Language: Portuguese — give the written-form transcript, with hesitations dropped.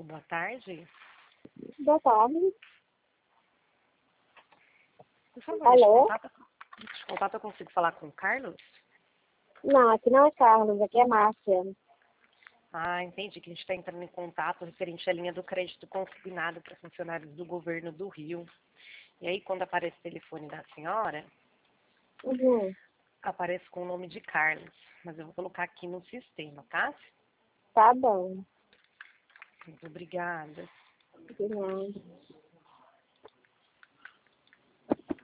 Boa tarde. Boa tarde. Por favor, Alô? deixa eu contato, eu consigo falar com o Carlos? Não, aqui não é Carlos, aqui é Márcia. Ah, entendi que a gente está entrando em contato referente à linha do crédito consignado para funcionários do governo do Rio. E aí, quando aparece o telefone da senhora, Uhum. aparece com o nome de Carlos. Mas eu vou colocar aqui no sistema, tá? Tá bom. Muito obrigada. De nada.